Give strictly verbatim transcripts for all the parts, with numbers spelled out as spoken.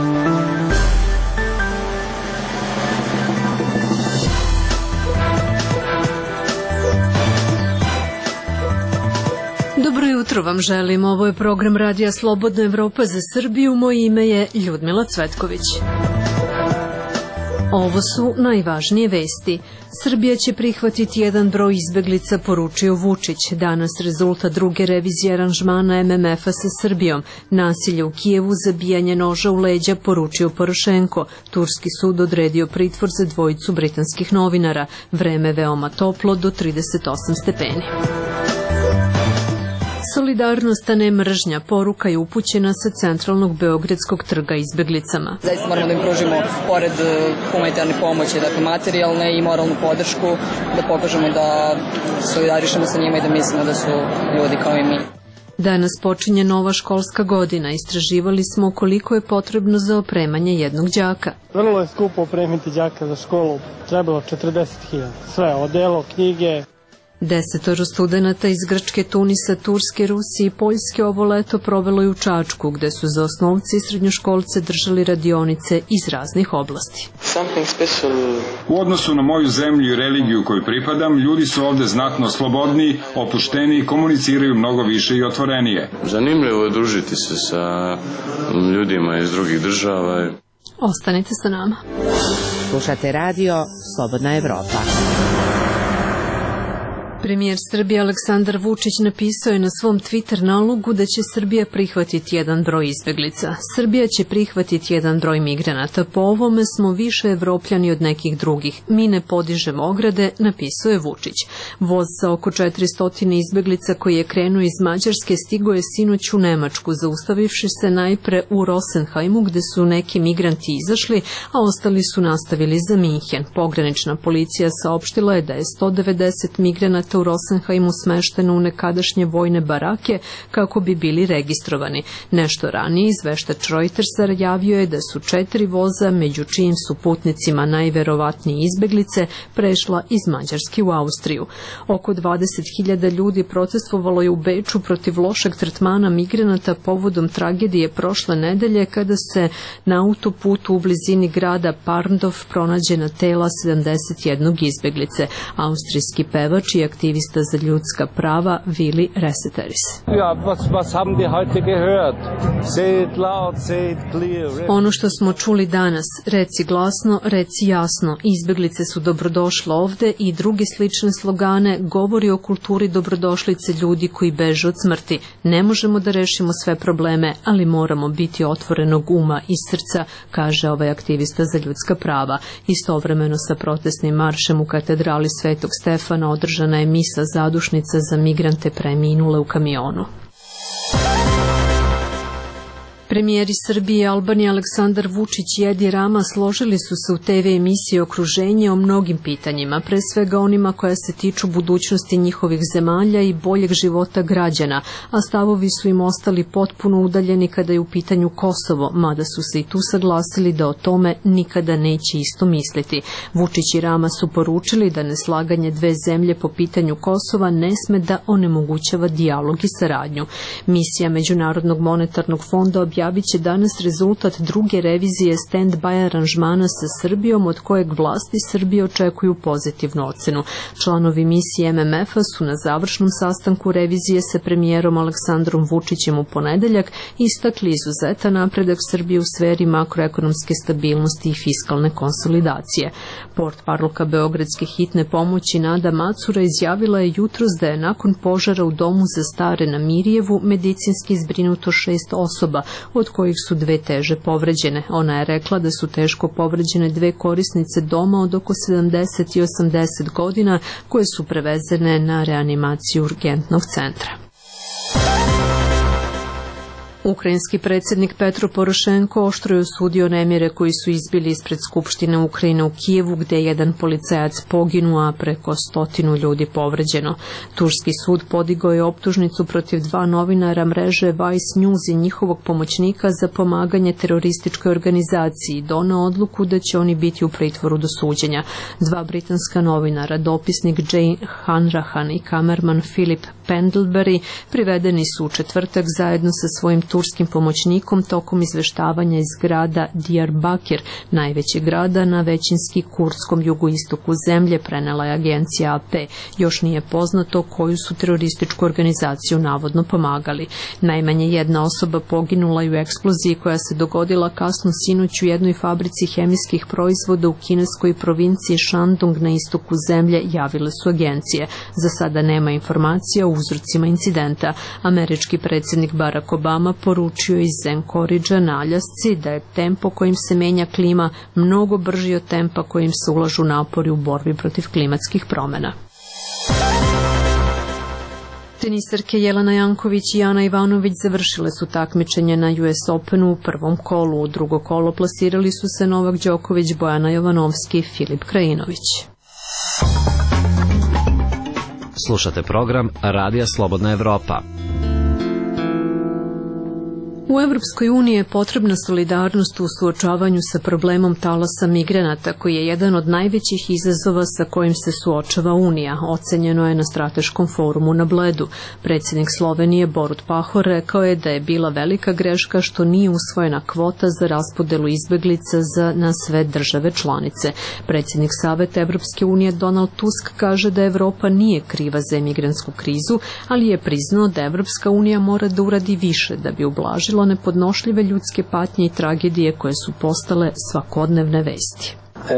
Dobro jutro vam želim. Ovo je program Radija Slobodna Evropa za Srbiju. Moje ime je Ljudmila Cvetković. Ovo su najvažnije vesti. Srbija će prihvatiti jedan broj izbeglica, poručio Vučić. Danas rezultat druge revizije aranžmana em em efa sa Srbijom. Nasilje u Kijevu, zabijanje noža u leđa, poručio Porošenko. Turski sud odredio pritvor za dvojicu britanskih novinara. Vreme veoma toplo, do trideset osam stepeni. Solidarnost, a ne mržnja, poruka je upućena sa centralnog beogradskog trga izbeglicama. Zaista moramo da im pružimo, pored humanitarne pomoći, dakle materijalne i moralnu podršku, da pokažemo da solidarišemo sa njima i da mislimo da su ljudi kao i mi. Danas počinje nova školska godina. Istraživali smo koliko je potrebno za opremanje jednog đaka. Vrlo je skupo opremiti đaka za školu. Trebalo četrdeset hiljada. Sve, odelo, knjige. Desetoro studenata iz Grčke, Tunisa, Turske, Rusije i Poljske ovo leto provelo je u Čačku, gde su za osnovce i srednjoškolce držali radionice iz raznih oblasti. U odnosu na moju zemlju i religiju koju pripadam, ljudi su ovde znatno slobodniji, opušteniji, komuniciraju mnogo više i otvorenije. Zanimljivo je družiti se sa ljudima iz drugih država. Ostanite sa nama. Slušate radio Slobodna Evropa. Premijer Srbije Aleksandar Vučić napisao je na svom Twitter nalogu da će Srbija prihvatiti jedan broj izbeglica. Srbija će prihvatiti jedan broj migranata. Po ovome smo više Evropljani od nekih drugih. Mi ne podižemo ograde, napisao je Vučić. Voz sa oko četiristo izbeglica koji je krenuo iz Mađarske stigao je sinoć u Nemačku, zaustavivši se najpre u Rosenheimu, gde su neki migranti izašli, a ostali su nastavili za Minhen. Pogranična policija saopštila je da je sto devedeset migranata u Rosenheimu smešteno u nekadašnje vojne barake kako bi bili registrovani. Nešto ranije izveštač Reutersa javio je da su četiri voza, među čijim su putnicima najverovatnije izbeglice, prešla iz Mađarske u Austriju. Oko dvadeset hiljada ljudi protestvovalo je u Beču protiv lošeg tretmana migranata povodom tragedije prošle nedelje kada se na autoputu u blizini grada Parndorf pronađena tela sedamdeset jedne izbeglice. Austrijski pevač i aktivista za ljudska prava Willy Reseteris. Ono što smo čuli danas, reci glasno, reci jasno, izbeglice su dobrodošle ovde i druge slične slogane govori o kulturi dobrodošlice ljudi koji beže od smrti. Ne možemo da rešimo sve probleme, ali moramo biti otvorenog uma i srca, kaže ovaj aktivista za ljudska prava. Istovremeno sa protestnim maršem u katedrali Svetog Stefana održana je misa zadušnica za migrante preminule u kamionu. Premijeri Srbije, Albanije Aleksandar Vučić i Edi Rama složili su se u te ve emisiji Okruženje o mnogim pitanjima, pre svega onima koja se tiču budućnosti njihovih zemalja i boljeg života građana, a stavovi su im ostali potpuno udaljeni kada je u pitanju Kosovo, mada su se i tu saglasili da o tome nikada neće isto misliti. Vučić i Rama su poručili da neslaganje dve zemlje po pitanju Kosova ne sme da onemogućava dijalog i saradnju. Misija Međunarodnog monetarnog fonda objavila objavit će danas rezultat druge revizije stand-by aranžmana sa Srbijom, od kojeg vlasti Srbije očekuju pozitivnu ocenu. Članovi misije em em efa su na završnom sastanku revizije sa premijerom Aleksandrom Vučićem u ponedeljak istakli izuzetan napredak Srbije u sferi makroekonomske stabilnosti i fiskalne konsolidacije. Portparolka Beogradske hitne pomoći Nada Macura izjavila je jutros da je nakon požara u domu za stare na Mirjevu medicinski zbrinuto šest osoba, od kojih su dve teže povređene. Ona je rekla da su teško povređene dve korisnice doma od oko sedamdeset i osamdeset godina, koje su prevezene na reanimaciju urgentnog centra. Ukrajinski predsjednik Petro Porošenko oštro je osudio nemire koji su izbili ispred Skupštine Ukrajine u Kijevu, gde je jedan policajac poginuo, a preko stotinu ljudi povređeno. Turski sud podigao je optužnicu protiv dva novinara mreže Vice News i njihovog pomoćnika za pomaganje terorističkoj organizaciji i doneo odluku da će oni biti u pritvoru do suđenja. Dva britanska novinara, dopisnik Jay Hanrahan i kamerman Philip Pendlebury privedeni su u četvrtak zajedno sa svojim turskim pomoćnikom tokom izveštavanja iz grada Diyarbakir, najvećeg grada na većinski kurdskom jugoistoku zemlje, prenela je agencija A P. Još nije poznato koju su terorističku organizaciju navodno pomagali. Najmanje jedna osoba poginula je u eksploziji koja se dogodila kasno sinoć u jednoj fabrici hemijskih proizvoda u kineskoj provinciji Shandong na istoku zemlje, javile su agencije. Za sada nema informacija o uzrocima incidenta. Američki predsjednik Barack Obama poručio iz Anchoragea na Aljasci da je tempo kojim se menja klima mnogo brži od tempa kojim se ulažu napori u borbi protiv klimatskih promjena. Tenisarke Jelena Janković i Ana Ivanović završile su takmičenje na U S Openu u prvom kolu. U drugo kolo plasirali su se Novak Đoković, Bojana Jovanovski i Filip Krajinović. Slušate program Radija Slobodna Evropa. U Evropskoj uniji je potrebna solidarnost u suočavanju sa problemom talasa migranata, koji je jedan od najvećih izazova sa kojim se suočava Unija, ocenjeno je na strateškom forumu na Bledu. Predsjednik Slovenije Borut Pahor rekao je da je bila velika greška što nije usvojena kvota za raspodelu izbeglica za, na sve države članice. Predsjednik Saveta Evropske unije Donald Tusk kaže da Evropa nije kriva za emigrantsku krizu, ali je priznao da Evropska unija mora da uradi više da bi ublažila nepodnošljive ljudske patnje i tragedije koje su postale svakodnevne vesti.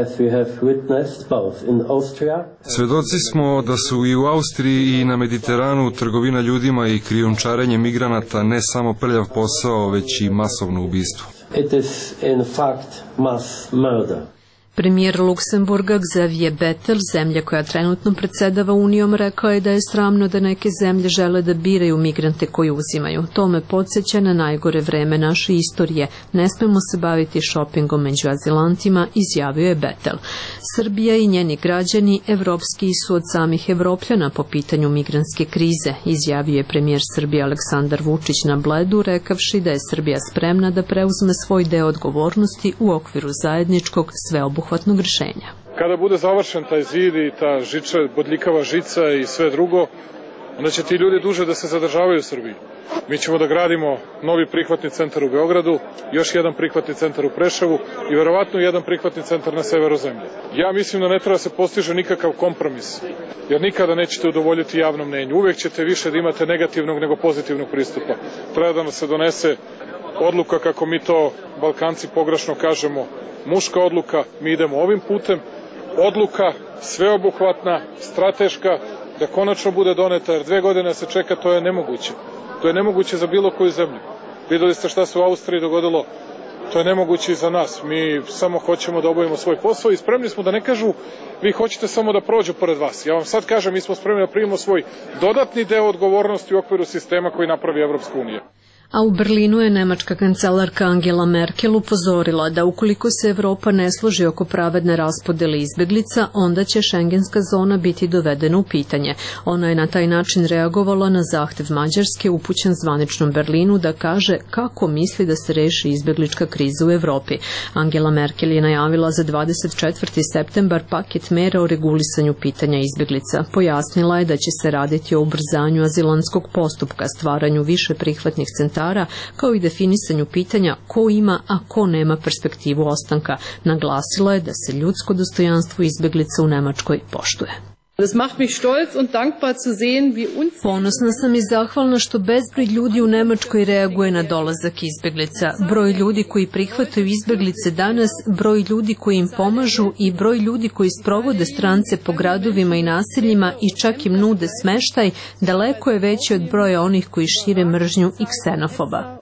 Svedoci smo da su i u Austriji i na Mediteranu trgovina ljudima i krijumčarenje migranata ne samo prljav posao, već i masovno ubistvo. It is in fact mass murder. Premijer Luksemburga Xavier Bettel, zemlja koja trenutno predsjedava Unijom, rekao je da je sramno da neke zemlje žele da biraju migrante koji uzimaju. To me podsjeća na najgore vreme naše istorije. Ne smemo se baviti šopingom među azilantima, izjavio je Bettel. Srbija i njeni građani evropski su od samih Evropljana po pitanju migrantske krize, izjavio je premijer Srbije Aleksandar Vučić na Bledu, rekavši da je Srbija spremna da preuzme svoj deo odgovornosti u okviru zajedničkog sveobuhvatnog rješenja. Kada bude završen taj zid i ta žiča, bodljikava žica i sve drugo, onda će ti ljudi duže da se zadržavaju u Srbiji. Mi ćemo da gradimo novi prihvatni centar u Beogradu, još jedan prihvatni centar u Preševu i verovatno jedan prihvatni centar na severu zemlje. Ja mislim da ne treba se postiže nikakav kompromis, jer nikada nećete udovoljiti javnom mnenju. Uvek ćete više da imate negativnog nego pozitivnog pristupa. Treba da nam se donese odluka, kako mi to Balkanci pogrešno kažemo, muška odluka, mi idemo ovim putem, odluka sveobuhvatna, strateška, da konačno bude doneta, jer dve godine se čeka, to je nemoguće. To je nemoguće za bilo koju zemlju. Videli ste šta se u Austriji dogodilo, to je nemoguće i za nas. Mi samo hoćemo da obavimo svoj posao i spremni smo da ne kažu vi hoćete samo da prođu pored vas. Ja vam sad kažem, mi smo spremni da primimo svoj dodatni deo odgovornosti u okviru sistema koji napravi Evropska unija. A u Berlinu je nemačka kancelarka Angela Merkel upozorila da ukoliko se Evropa ne složi oko pravedne raspodele izbeglica, onda će šengenska zona biti dovedena u pitanje. Ona je na taj način reagovala na zahtev Mađarske upućen zvaničnom Berlinu da kaže kako misli da se reši izbeglička kriza u Evropi. Angela Merkel je najavila za dvadeset četvrti septembar paket mera o regulisanju pitanja izbeglica. Pojasnila je da će se raditi o ubrzanju azilantskog postupka, stvaranju više prihvatnih centara, kao i definisanju pitanja ko ima, a ko nema perspektivu ostanka. Naglasila je da se ljudsko dostojanstvo izbeglica u Nemačkoj poštuje. Ponosna sam i zahvalna što bezbroj ljudi u Nemačkoj reaguje na dolazak izbeglica. Broj ljudi koji prihvataju izbeglice danas, broj ljudi koji im pomažu i broj ljudi koji sprovode strance po gradovima i naseljima i čak im nude smeštaj, daleko je veći od broja onih koji šire mržnju i ksenofoba.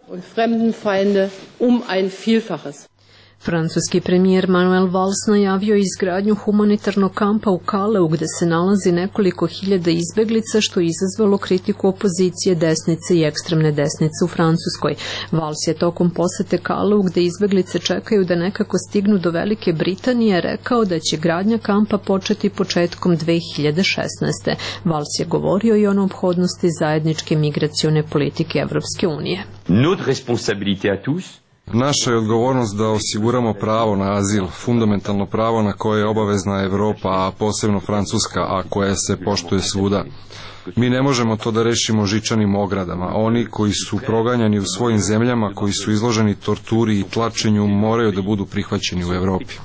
Francuski premijer Manuel Valls najavio izgradnju humanitarnog kampa u Kaleu gde se nalazi nekoliko hiljada izbeglica, što je izazvalo kritiku opozicije, desnice i ekstremne desnice u Francuskoj. Valls je tokom posete Kaleu gde izbeglice čekaju da nekako stignu do Velike Britanije rekao da će gradnja kampa početi početkom dve hiljade šesnaeste. Valls je govorio i o neophodnosti zajedničke migracione politike Evropske unije. Notre responsabilité à tous. Naša je odgovornost da osiguramo pravo na azil, fundamentalno pravo na koje je obavezna Evropa, a posebno Francuska, a koje se poštuje svuda. Mi ne možemo to da rešimo žičanim ogradama. Oni koji su proganjani u svojim zemljama, koji su izloženi torturi i tlačenju, moraju da budu prihvaćeni u Evropi.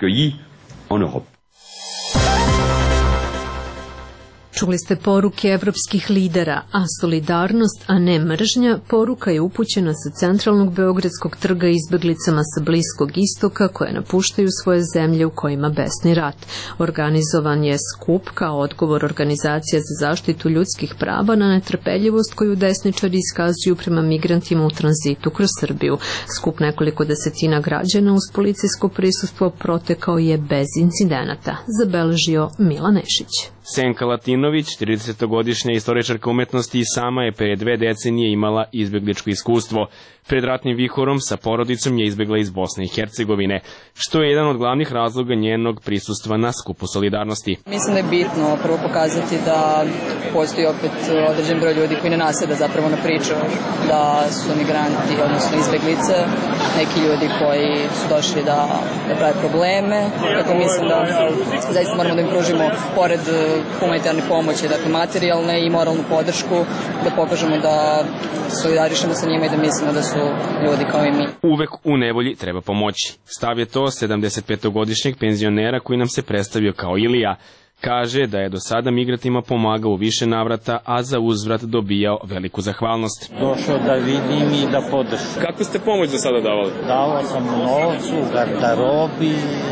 Čuli ste poruke evropskih lidera, a solidarnost, a ne mržnja, poruka je upućena sa centralnog beogradskog trga izbeglicama sa Bliskog istoka koje napuštaju svoje zemlje u kojima besni rat. Organizovan je skup kao odgovor Organizacija za zaštitu ljudskih prava na netrpeljivost koju desničari iskazuju prema migrantima u tranzitu kroz Srbiju. Skup nekoliko desetina građana uz policijsko prisustvo protekao je bez incidenata, zabeležio Mila Nešić. Senka Latinović, tridesetogodišnja istoričarka umetnosti, i sama je pre dve decenije imala izbegličko iskustvo. Pred ratnim vihorom sa porodicom je izbegla iz Bosne i Hercegovine, što je jedan od glavnih razloga njenog prisustva na skupu solidarnosti. Mislim da je bitno prvo pokazati da postoji opet određen broj ljudi koji ne naseda zapravo na priču da su migranti, odnosno izbeglice, neki ljudi koji su došli da, da prave probleme. Dakle, mislim da zaista moramo da im pružimo pored humanitarne pomoći, dakle materijalne i moralnu podršku, da pokažemo da solidarišemo sa njima i da mislimo da su ljudi kao i mi. Uvek u nevolji treba pomoći. Stav je to sedamdesetpetogodišnjeg penzionera koji nam se predstavio kao Ilija. Kaže da je do sada migrantima pomagao u više navrata, a za uzvrat dobijao veliku zahvalnost. Došao da vidim i da podržim. Kako ste pomoć do sada davali? Davao sam u novcu, gardarobi,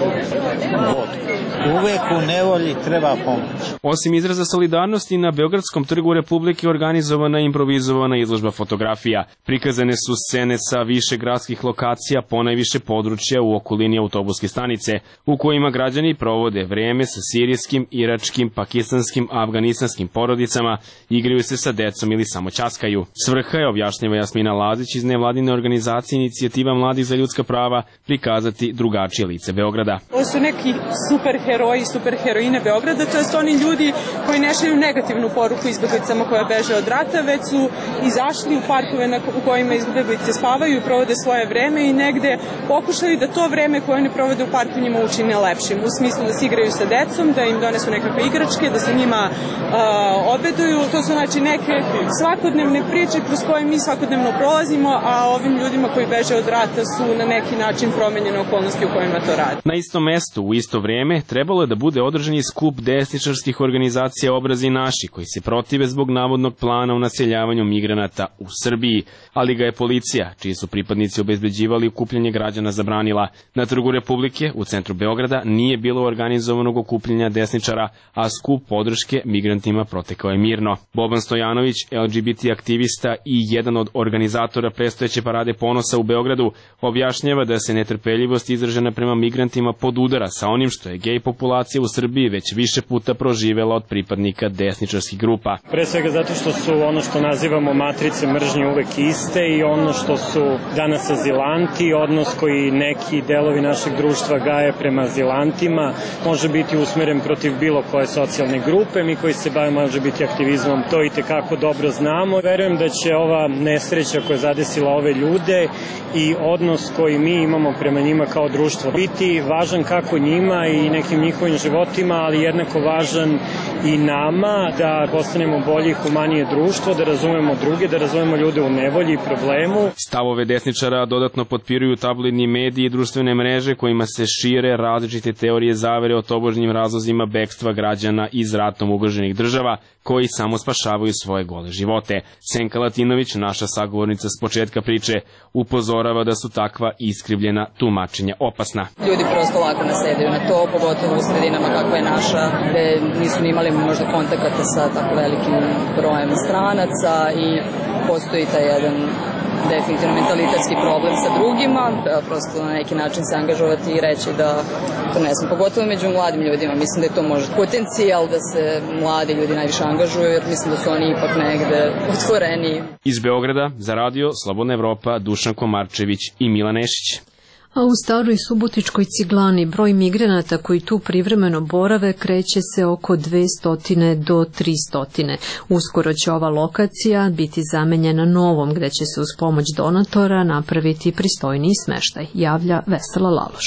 vodku. Uvek u nevolji treba pomoć. Osim izraza solidarnosti, na Beogradskom trgu Republike organizovana je improvizovana izložba fotografija. Prikazane su scene sa više gradskih lokacija, ponajviše područja u okolini autobuske stanice, u kojima građani provode vreme sa sirijskim, iračkim, pakistanskim, afganistanskim porodicama, igraju se sa decom ili samo ćaskaju. Svrha je, objašnjava Jasmina Lazić iz nevladine organizacije Inicijativa mladih za ljudska prava, prikazati drugačije lice Beograda. Ovo su neki super heroji, super heroine Beograda, to jest oni ljudi koji ne šalju negativnu poruku izbeglicama koje beže od rata, već su izašli u parkove u kojima izbeglice spavaju i provode svoje vreme i negde pokušali da to vreme koje oni provode u parku njima učine lepšim, u smislu da se igraju sa decom, da im donesu nekakve igračke, da se njima uh, obeduju. To su znači neke svakodnevne priče kroz koje mi svakodnevno prolazimo, a ovim ljudima koji beže od rata su na neki način promenjene okolnosti u kojima to rade. Na istom mestu, u isto vreme, trebalo je da bude održan skup desničarskih organizacija Obrazi naši, koji se protive zbog navodnog plana o naseljavanju migranata u Srbiji, ali ga je policija, čiji su pripadnici obezbeđivali okupljanje građana, zabranila. Na trgu Republike, u centru Beograda, nije bilo organizovanog okupljanja desničara, a skup podrške migrantima protekao je mirno. Boban Stojanović, L G B T aktivista i jedan od organizatora predstojeće parade ponosa u Beogradu, objašnjava da se netrpeljivost izražena prema migrantima podudara sa onim što je gej populacija u Srbiji već više puta proživela od pripadnika desničarskih grupa. Pre svega zato što su ono što nazivamo matrice mržnje uvek iste i ono što su danas azilanti, odnos koji neki delovi našeg društva gaje prema azilantima, može biti usmeren protiv bilo koje socijalne grupe. Mi koji se bavimo L G B T aktivizmom to i tekako dobro znamo. Verujem da će ova nesreća koja je zadesila ove ljude i odnos koji mi imamo prema njima kao društvo biti važan kako njima i nekim njihovim životima, ali jednako važan i nama da postanemo bolje i humanije društvo, da razumemo druge, da razumemo ljude u nevolji i problemu. Stavove desničara dodatno potpiruju tabloidni mediji i društvene mreže kojima se šire različite teorije zavere o tobožnjim razlozima bekstva građana iz ratom ugroženih država, koji samo spašavaju svoje gole živote. Senka Latinović, naša sagovornica s početka priče, upozorava da su takva iskrivljena tumačenja opasna. Ljudi prosto lako nasedaju na to, pogotovo u sredinama kakva je naša, gde nisu imali možda kontakata sa tako velikim brojem stranaca i postoji taj jedan definitivno mentalitetski problem sa drugima, prosto na neki način se angažovati i reći da to ne znam, pogotovo među mladim ljudima, mislim da je to možda potencijal da se mladi ljudi najviše angažuju, jer mislim da su oni ipak negde otvoreni. Iz Beograda za radio Slobodna Evropa, Dušan Komarčević i Mila Nešić. A u Staroj Subotičkoj Ciglani broj migranata koji tu privremeno borave kreće se oko dvesta do trista. Uskoro će ova lokacija biti zamenjena novom, gde će se uz pomoć donatora napraviti pristojniji smeštaj, javlja Vesela Laloš.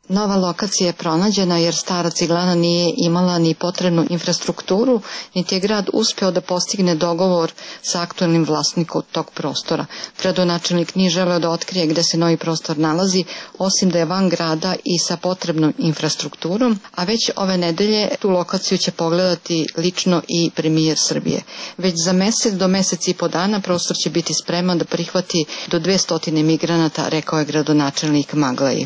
Nova lokacija je pronađena jer stara ciglana nije imala ni potrebnu infrastrukturu, niti je grad uspeo da postigne dogovor sa aktuelnim vlasnikom tog prostora. Gradonačelnik nije želeo da otkrije gde se novi prostor nalazi, osim da je van grada i sa potrebnom infrastrukturom, a već ove nedelje tu lokaciju će pogledati lično i premijer Srbije. Već za mesec do mesec i po dana prostor će biti spreman da prihvati do dvesta migranata, rekao je gradonačelnik Maglaji.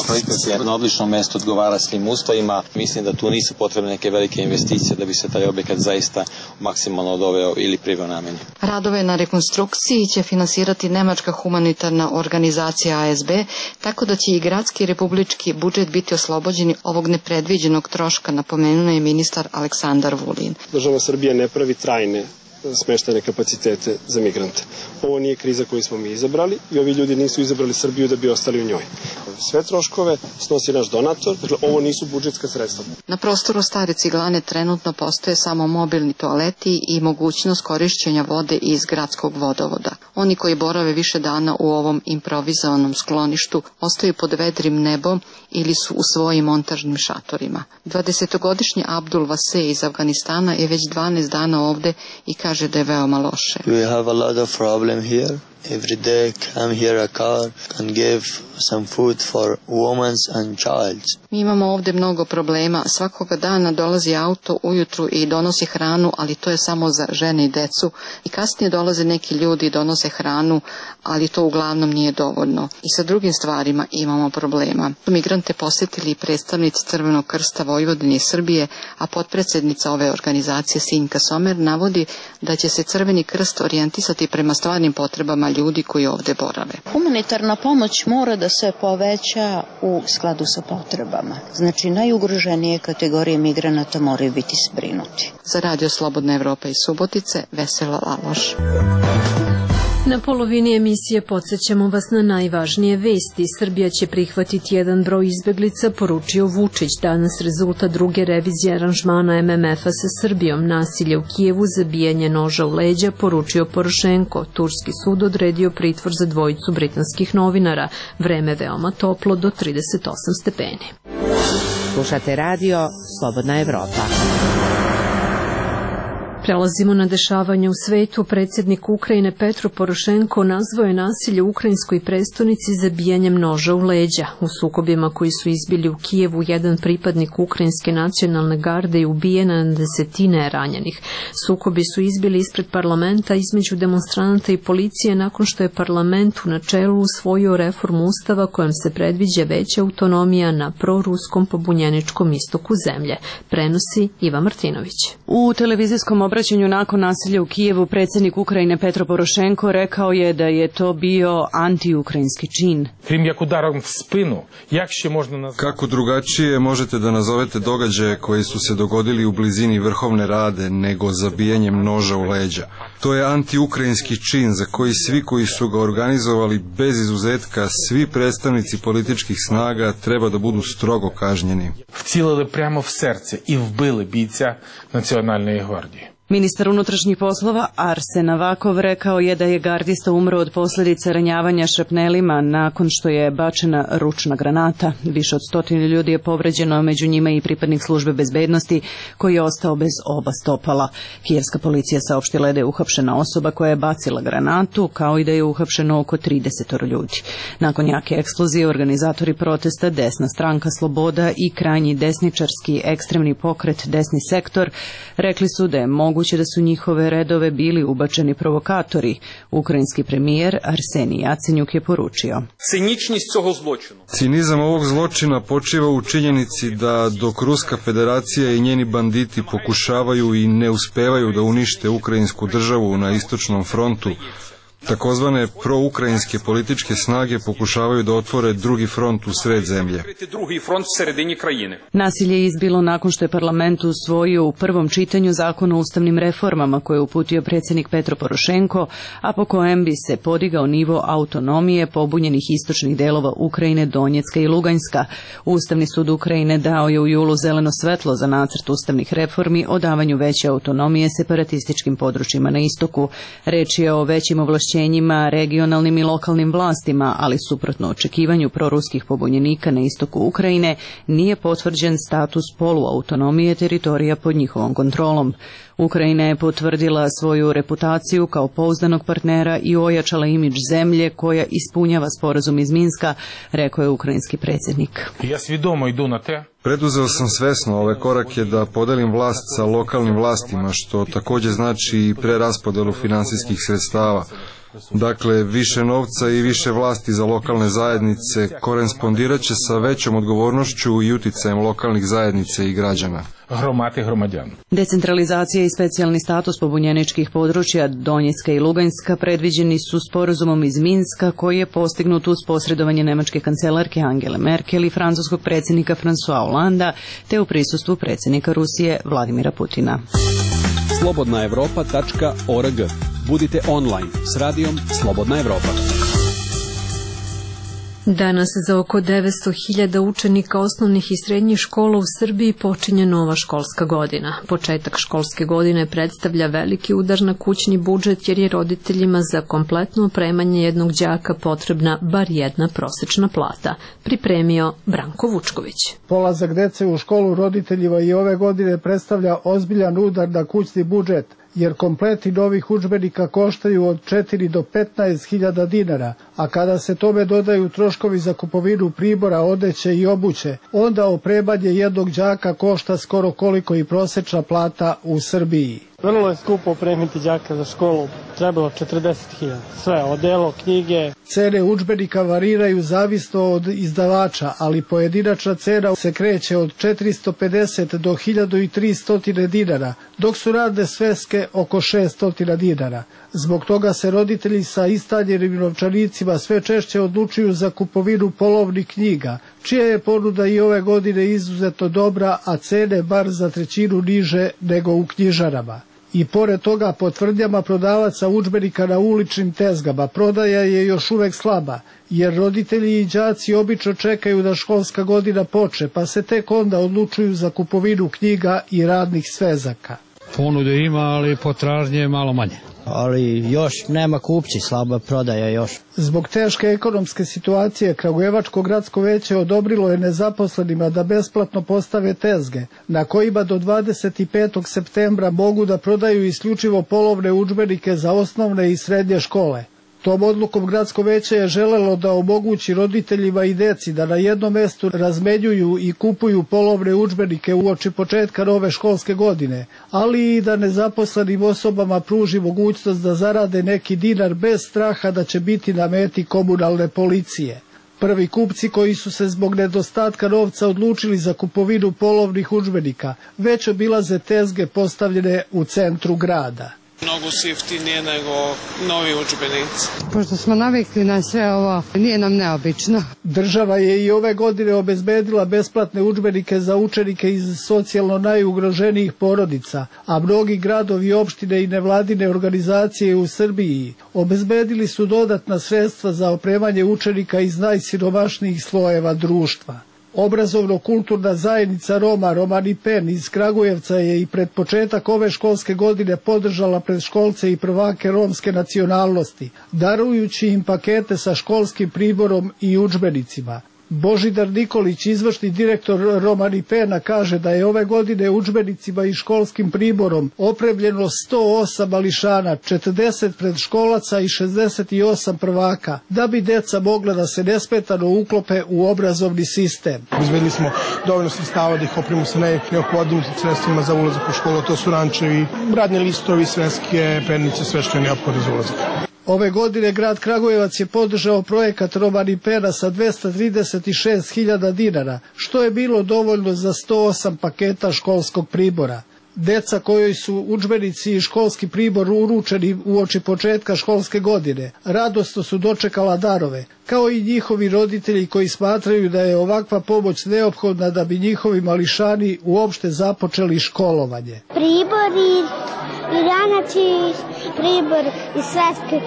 Na odlično mesto odgovara svim uslovima. Mislim da tu nisu potrebne neke velike investicije da bi se taj objekat zaista maksimalno doveo ili priveo nameni. Radove na rekonstrukciji će finansirati nemačka humanitarna organizacija A S B, tako da će i gradski i republički budžet biti oslobođeni ovog nepredviđenog troška, napomenuo je ministar Aleksandar Vulin. Država Srbija ne pravi trajne smeštajne kapacitete za migrante. Ovo nije kriza koju smo mi izabrali i ovi ljudi nisu izabrali Srbiju da bi ostali u njoj. Sve troškove snosi naš donator, dakle ovo nisu budžetska sredstva. Na prostoru stare ciglane trenutno postoje samo mobilni toaleti i mogućnost korišćenja vode iz gradskog vodovoda. Oni koji borave više dana u ovom improvizovanom skloništu ostaju pod vedrim nebom ili su u svojim montažnim šatorima. dvadesetogodišnji Abdul Vase iz Afganistana je već dvanaest dana ovde i kaže da je veoma loše. We have a lot of problem here. Every day come here a car and give some food for women and child. Mi imamo ovde mnogo problema. Svakoga dana dolazi auto ujutru i donosi hranu, ali to je samo za žene i decu. I kasnije dolaze neki ljudi i donose hranu, ali to uglavnom nije dovoljno. I sa drugim stvarima imamo problema. Migrante posjetili predstavnici Crvenog krsta Vojvodine i Srbije, a potpredsednica ove organizacije Sinjka Somer navodi da će se Crveni krst orijentisati prema stvarnim potrebama ljudi koji ovde borave. Humanitarna pomoć mora da se poveća u skladu sa potrebama. Znači, najugroženije kategorije migranata moraju biti zbrinuti. Za Radio Slobodna Evropa iz Subotice, Vesela Laloš. Na polovini emisije podsjećamo vas na najvažnije vesti. Srbija će prihvatiti jedan broj izbeglica, poručio Vučić. Danas rezultat druge revizije aranžmana M M F-a sa Srbijom. Nasilje u Kijevu, zabijanje noža u leđa, poručio Porošenko. Turski sud odredio pritvor za dvojicu britanskih novinara. Vreme veoma toplo, do trideset osam stepeni. Slušate radio Slobodna Evropa. Prelazimo na dešavanje u svetu. Predsjednik Ukrajine Petro Porošenko nazvao je nasilje u ukrajinskoj prestonici zabijanjem noža u leđa. U sukobima koji su izbili u Kijevu, jedan pripadnik ukrajinske nacionalne garde je ubijen, a desetine je ranjenih. Sukobi su izbili ispred parlamenta između demonstranata i policije nakon što je parlament u načelu usvojio reformu ustava kojom se predviđa veća autonomija na proruskom pobunjeničkom istoku zemlje. Prenosi Iva Martinović. U televizijskom obraćanju nakon nasilja u Kijevu predsjednik Ukrajine Petro Porošenko rekao je da je to bio antiukrajinski čin. Kako drugačije možete da nazovete događaje koji su se dogodili u blizini Vrhovne Rade nego zabijanjem noža u leđa? To je antiukrajinski čin za koji svi koji su ga organizovali bez izuzetka, svi predstavnici političkih snaga treba da budu strogo kažnjeni. Вцілили прямо в серце і вбили бійця Національної гвардії. Ministar unutrašnjih poslova Arsen Avakov rekao je da je gardista umro od posljedica ranjavanja šrapnelima nakon što je bačena ručna granata. Više od stotine ljudi je povređeno, među njima i pripadnik službe bezbednosti koji je ostao bez oba stopala. Kijevska policija saopštila je da je uhapšena osoba koja je bacila granatu, kao i da je uhapšeno oko trideset ljudi. Nakon jake eksplozije, organizatori protesta, desna stranka Sloboda i krajnji desničarski ekstremni pokret Desni sektor rekli su da je moguće moguće da su njihove redove bili ubačeni provokatori. Ukrajinski premijer Arsenij Jacenjuk je poručio. Cinizam ovog zločina počiva u činjenici da dok Ruska federacija i njeni banditi pokušavaju i ne uspevaju da unište ukrajinsku državu na istočnom frontu, takozvane proukrajinske političke snage pokušavaju da otvore drugi front u sred zemlje. Nasilje je izbilo nakon što je parlament usvojio u prvom čitanju zakon o ustavnim reformama koje je uputio predsjednik Petro Porošenko, a po kojem bi se podigao nivo autonomije pobunjenih istočnih delova Ukrajine, Donjecka i Luganjska. Ustavni sud Ukrajine dao je u julu zeleno svetlo za nacrt ustavnih reformi o davanju veće autonomije separatističkim područjima na istoku. Reč je o većim ovlašćenjima opterećenjima regionalnim i lokalnim vlastima, ali suprotno očekivanju proruskih pobunjenika na istoku Ukrajine nije potvrđen status poluautonomije teritorija pod njihovom kontrolom. Ukrajina je potvrdila svoju reputaciju kao pouzdanog partnera i ojačala imidž zemlje koja ispunjava sporazum iz Minska, rekao je ukrajinski predsjednik. Ja svidomo idu na te. Preduzeo sam svesno ove korake da podelim vlast sa lokalnim vlastima, što također znači i preraspodelu finansijskih sredstava. Dakle, više novca i više vlasti za lokalne zajednice korespondirat će sa većom odgovornošću i uticajem lokalnih zajednica i građana. Hromati hromadjan. Decentralizacija i specijalni status pobunjeničkih područja Donjecka i Luganjska predviđeni su sporazumom iz Minska koji je postignut uz posredovanje nemačke kancelarke Angele Merkel i francuskog predsjednika François Hollanda te u prisustvu predsjednika Rusije Vladimira Putina. slobodna evropa tačka org. Budite online s radijom Slobodna Evropa. Danas za oko devetsto hiljada učenika osnovnih i srednjih škola u Srbiji počinje nova školska godina. Početak školske godine predstavlja veliki udar na kućni budžet jer je roditeljima za kompletno opremanje jednog đaka potrebna bar jedna prosečna plata, pripremio Branko Vučković. Polazak dece u školu roditeljima i ove godine predstavlja ozbiljan udar na kućni budžet, jer kompleti novih udžbenika koštaju od četiri do petnaest hiljada dinara, a kada se tome dodaju troškovi za kupovinu pribora, odeće i obuće, onda opremanje jednog đaka košta skoro koliko i prosečna plata u Srbiji. Vrlo je skupo opremiti đaka za školu, trebalo četrdeset hiljada. Sve, odelo, knjige. Cene udžbenika variraju zavisno od izdavača, ali pojedinačna cena se kreće od četiristo pedeset do hiljadu tristo dinara, dok su radne sveske oko šesto dinara. Zbog toga se roditelji sa istanjenim novčanicima sve češće odlučuju za kupovinu polovnih knjiga, čija je ponuda i ove godine izuzetno dobra, a cene bar za trećinu niže nego u knjižarama. I pored toga, po tvrdnjama prodavaca udžbenika na uličnim tezgama, prodaja je još uvek slaba, jer roditelji i đaci obično čekaju da školska godina počne, pa se tek onda odlučuju za kupovinu knjiga i radnih svezaka. Ponude ima, ali potražnje je malo manje. Ali još nema kupci, slaba prodaja još. Zbog teške ekonomske situacije, Kragujevačko gradsko veće odobrilo je nezaposlenima da besplatno postave tezge, na kojima do dvadeset petog septembra mogu da prodaju isključivo polovne udžbenike za osnovne i srednje škole. Tom odlukom gradsko veće je želelo da omogući roditeljima i deci da na jednom mestu razmenjuju i kupuju polovne udžbenike uoči početka nove školske godine, ali i da nezaposlenim osobama pruži mogućnost da zarade neki dinar bez straha da će biti na meti komunalne policije. Prvi kupci koji su se zbog nedostatka novca odlučili za kupovinu polovnih udžbenika već obilaze tezge postavljene u centru grada. Mnogo su jeftinije nego novi udžbenici. Pošto smo navikli na sve ovo, nije nam neobično. Država je i ove godine obezbedila besplatne udžbenike za učenike iz socijalno najugroženijih porodica, a mnogi gradovi, opštine i nevladine organizacije u Srbiji obezbedili su dodatna sredstva za opremanje učenika iz najsiromašnijih slojeva društva. Obrazovno-kulturna zajednica Roma Romani Pen iz Kragujevca je i pred početak ove školske godine podržala predškolce i prvake romske nacionalnosti, darujući im pakete sa školskim priborom i udžbenicima. Božidar Nikolić, izvršni direktor Romani Pena, kaže da je ove godine udžbenicima i školskim priborom opremljeno sto osam mališana, četrdeset predškolaca i šezdeset osam prvaka, da bi deca mogla da se nesmetano uklope u obrazovni sistem. Obezbedili smo dovoljno sredstava da ih opremu sa neophodnim sredstvima za ulazak u školu, to su rančevi, radni listovi, sveske, pennice, sve što je neophodno za ulazak. Ove godine grad Kragujevac je podržao projekat Romani Pena sa dvesta trideset šest hiljada dinara, što je bilo dovoljno za sto osam paketa školskog pribora. Deca kojoj su udžbenici i školski pribor uručeni uoči početka školske godine radosno su dočekala darove, kao i njihovi roditelji koji smatraju da je ovakva pomoć neophodna da bi njihovi mališani uopšte započeli školovanje. Pribori, ranači, pribor i sveske,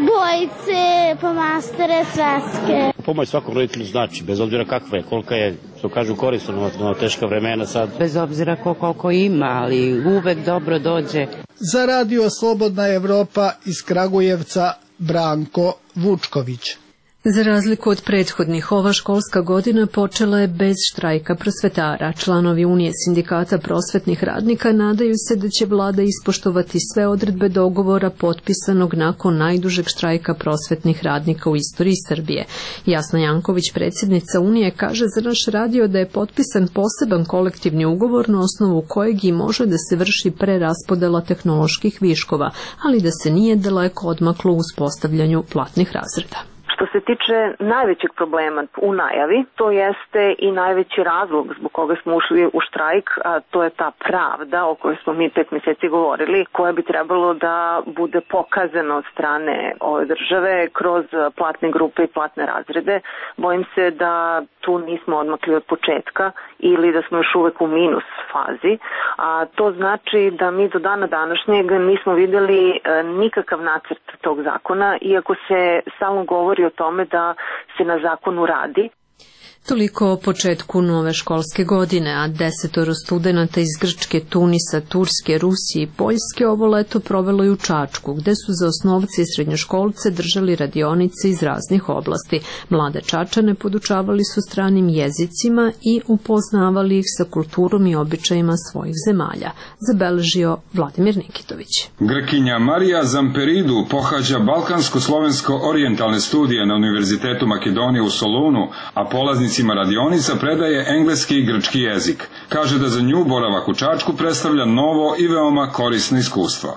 bojice, pomastere, sveske. Pomoć svakom roditelju znači, bez obzira kakva je, kolika je, što kažu, korisno na teška vremena sad. Bez obzira ko koliko ima, ali uvek dobro dođe. Za radio Slobodna Evropa iz Kragujevca, Branko Vučković. Za razliku od prethodnih, ova školska godina počela je bez štrajka prosvetara. Članovi Unije sindikata prosvetnih radnika nadaju se da će vlada ispoštovati sve odredbe dogovora potpisanog nakon najdužeg štrajka prosvetnih radnika u istoriji Srbije. Jasna Janković, predsjednica Unije, kaže za naš radio da je potpisan poseban kolektivni ugovor na osnovu kojeg i može da se vrši preraspodela tehnoloških viškova, ali da se nije daleko odmaklo u uspostavljanju platnih razreda. Što se tiče najvećeg problema u najavi, to jeste i najveći razlog zbog koga smo ušli u štrajk, a to je ta pravda o kojoj smo mi pet mjeseci govorili, koja bi trebalo da bude pokazana od strane ove države kroz platne grupe i platne razrede. Bojim se da tu nismo odmakli od početka ili da smo još uvek u minus fazi, a to znači da mi do dana današnjeg nismo vidjeli nikakav nacrt tog zakona, iako se stalno govori o tome da se na zakonu radi. Toliko o početku nove školske godine, a desetoro studenata iz Grčke, Tunisa, Turske, Rusije i Poljske ovo leto provelo i u Čačku, gde su za osnovce i srednjoškolce držali radionice iz raznih oblasti. Mlade Čačane podučavali su stranim jezicima i upoznavali ih sa kulturom i običajima svojih zemalja, zabeležio Vladimir Nikitović. Grkinja Marija Zamperidu pohađa balkansko-slovensko-orijentalne studije na Univerzitetu Makedonije u Solunu, a polaznici radionica predaje engleski i grčki jezik. Kaže da za nju boravak u Čačku predstavlja novo i veoma korisno iskustvo.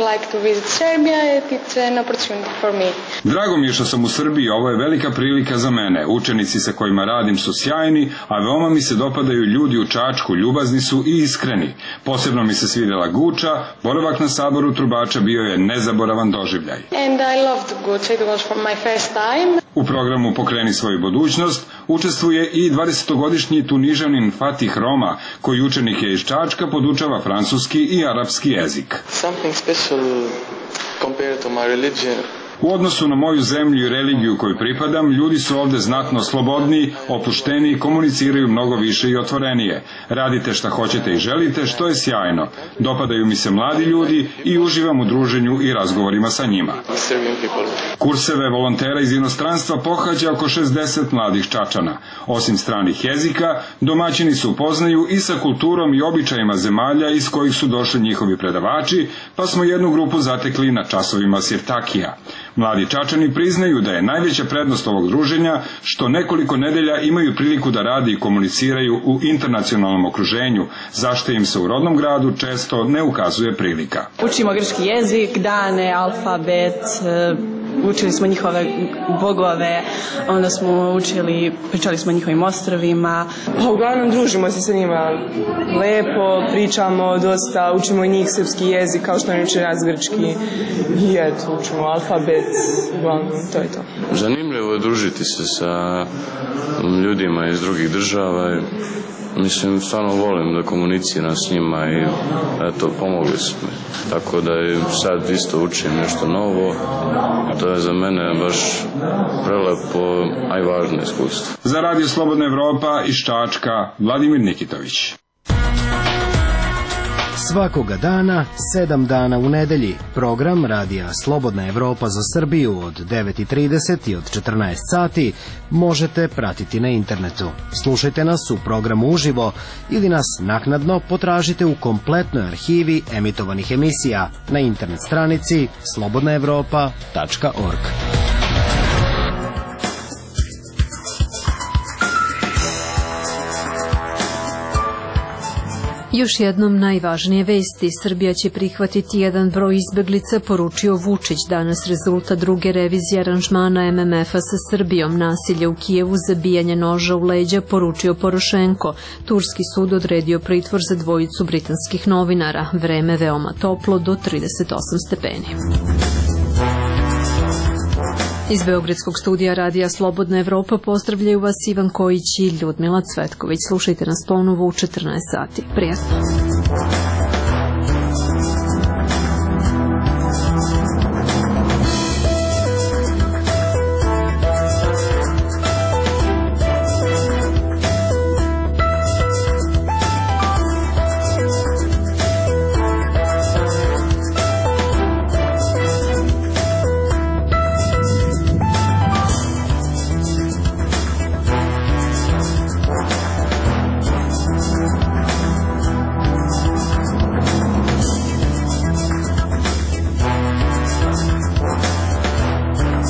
Drago mi je što sam u Srbiji, ovo je velika prilika za mene. Učenici sa kojima radim su sjajni, a veoma mi se dopadaju ljudi u Čačku, ljubazni su i iskreni. Posebno mi se svidjela Guča, boravak na saboru trubača bio je nezaboravan doživljaj. U programu Pokreni svoju budućnost učestvuje i dvadesetogodišnji Tunižanin Fatih Roma, koji učenike iz Čačka podučava francuski i arapski jezik. U odnosu na moju zemlju i religiju koju pripadam, ljudi su ovde znatno slobodniji, opušteniji, komuniciraju mnogo više i otvorenije. Radite šta hoćete i želite, što je sjajno. Dopadaju mi se mladi ljudi i uživam u druženju i razgovorima sa njima. Kurseve volontera iz inostranstva pohađa oko šezdeset mladih Čačana. Osim stranih jezika, domaćini se upoznaju i sa kulturom i običajima zemalja iz kojih su došli njihovi predavači, pa smo jednu grupu zatekli na časovima sirtakija. Mladi Čačani priznaju da je najveća prednost ovog druženja što nekoliko nedelja imaju priliku da rade i komuniciraju u internacionalnom okruženju, zašto im se u rodnom gradu često ne ukazuje prilika. Učimo grčki jezik, dane, alfabet, učili smo njihove bogove, onda smo učili, pričali smo o njihovim ostrvima. Uglavnom družimo se sa njima lepo, pričamo dosta, učimo njih srpski jezik kao što oni uče nas grčki i eto, učimo alfabet, uglavnom to je to. Zanimljivo je družiti se sa ljudima iz drugih država i mislim, stvarno volim da komuniciram s njima i eto, pomogli su mi. Tako da i sad isto učim nešto novo. To je za mene baš prelepo, a i važno iskustvo. Za Radio Slobodna Evropa iz Čačka, Vladimir Nikitović. Svakoga dana, sedam dana u nedelji, program Radija Slobodna Evropa za Srbiju od devet i trideset i od četrnaest sati možete pratiti na internetu. Slušajte nas u programu uživo ili nas naknadno potražite u kompletnoj arhivi emitovanih emisija na internet stranici slobodna evropa tačka org. Još jednom najvažnije vesti. Srbija će prihvatiti jedan broj izbeglica, poručio Vučić. Danas rezultat druge revizije aranžmana em em ef-a sa Srbijom. Nasilje u Kijevu, zabijanje noža u leđa, poručio Porošenko. Turski sud odredio pritvor za dvojicu britanskih novinara. Vreme veoma toplo, do trideset osam stepeni. Iz Beogradskog studija Radija Slobodna Evropa pozdravljaju vas Ivan Kojić i Ljudmila Cvetković. Slušajte nas ponovo u četrnaest sati. Prijatno.